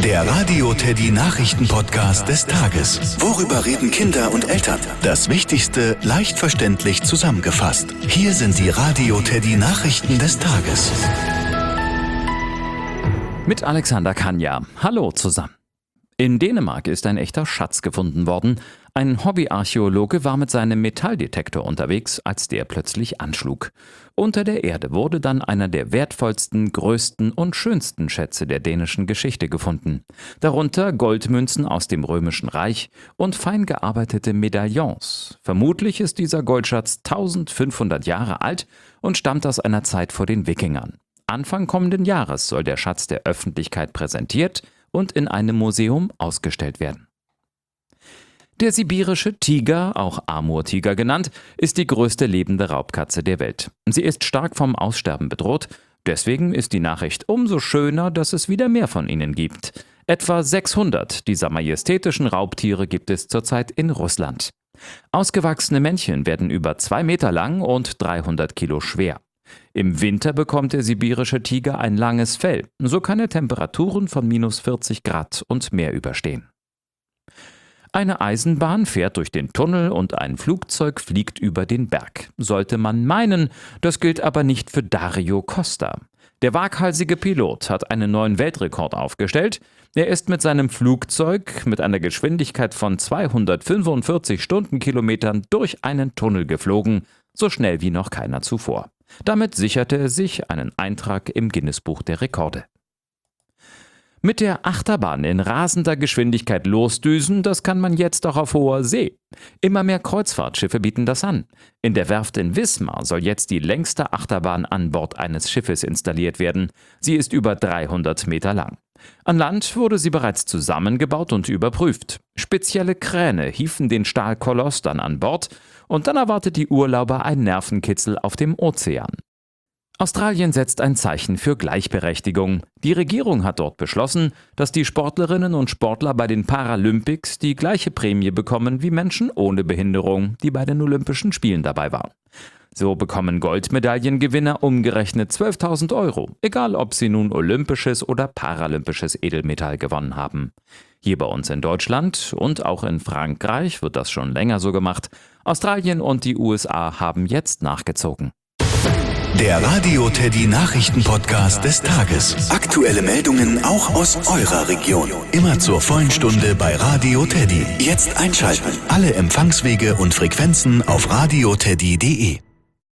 Der Radio Teddy Nachrichten-Podcast des Tages. Worüber reden Kinder und Eltern? Das Wichtigste leicht verständlich zusammengefasst. Hier sind die Radio Teddy Nachrichten des Tages. Mit Alexander Kanja. Hallo zusammen. In Dänemark ist ein echter Schatz gefunden worden. Ein Hobbyarchäologe war mit seinem Metalldetektor unterwegs, als der plötzlich anschlug. Unter der Erde wurde dann einer der wertvollsten, größten und schönsten Schätze der dänischen Geschichte gefunden. Darunter Goldmünzen aus dem Römischen Reich und fein gearbeitete Medaillons. Vermutlich ist dieser Goldschatz 1500 Jahre alt und stammt aus einer Zeit vor den Wikingern. Anfang kommenden Jahres soll der Schatz der Öffentlichkeit präsentiert und in einem Museum ausgestellt werden. Der sibirische Tiger, auch Amurtiger genannt, ist die größte lebende Raubkatze der Welt. Sie ist stark vom Aussterben bedroht, deswegen ist die Nachricht umso schöner, dass es wieder mehr von ihnen gibt. Etwa 600 dieser majestätischen Raubtiere gibt es zurzeit in Russland. Ausgewachsene Männchen werden über 2 Meter lang und 300 Kilo schwer. Im Winter bekommt der sibirische Tiger ein langes Fell, so kann er Temperaturen von -40 Grad und mehr überstehen. Eine Eisenbahn fährt durch den Tunnel und ein Flugzeug fliegt über den Berg. Sollte man meinen, das gilt aber nicht für Dario Costa. Der waghalsige Pilot hat einen neuen Weltrekord aufgestellt. Er ist mit seinem Flugzeug mit einer Geschwindigkeit von 245 Stundenkilometern durch einen Tunnel geflogen, so schnell wie noch keiner zuvor. Damit sicherte er sich einen Eintrag im Guinness-Buch der Rekorde. Mit der Achterbahn in rasender Geschwindigkeit losdüsen, das kann man jetzt auch auf hoher See. Immer mehr Kreuzfahrtschiffe bieten das an. In der Werft in Wismar soll jetzt die längste Achterbahn an Bord eines Schiffes installiert werden. Sie ist über 300 Meter lang. An Land wurde sie bereits zusammengebaut und überprüft. Spezielle Kräne hieven den Stahlkoloss dann an Bord und dann erwartet die Urlauber ein Nervenkitzel auf dem Ozean. Australien setzt ein Zeichen für Gleichberechtigung. Die Regierung hat dort beschlossen, dass die Sportlerinnen und Sportler bei den Paralympics die gleiche Prämie bekommen wie Menschen ohne Behinderung, die bei den Olympischen Spielen dabei waren. So bekommen Goldmedaillengewinner umgerechnet 12.000 €, egal ob sie nun olympisches oder paralympisches Edelmetall gewonnen haben. Hier bei uns in Deutschland und auch in Frankreich wird das schon länger so gemacht. Australien und die USA haben jetzt nachgezogen. Der Radio Teddy Nachrichten-Podcast des Tages. Aktuelle Meldungen auch aus eurer Region. Immer zur vollen Stunde bei Radio Teddy. Jetzt einschalten. Alle Empfangswege und Frequenzen auf radioteddy.de.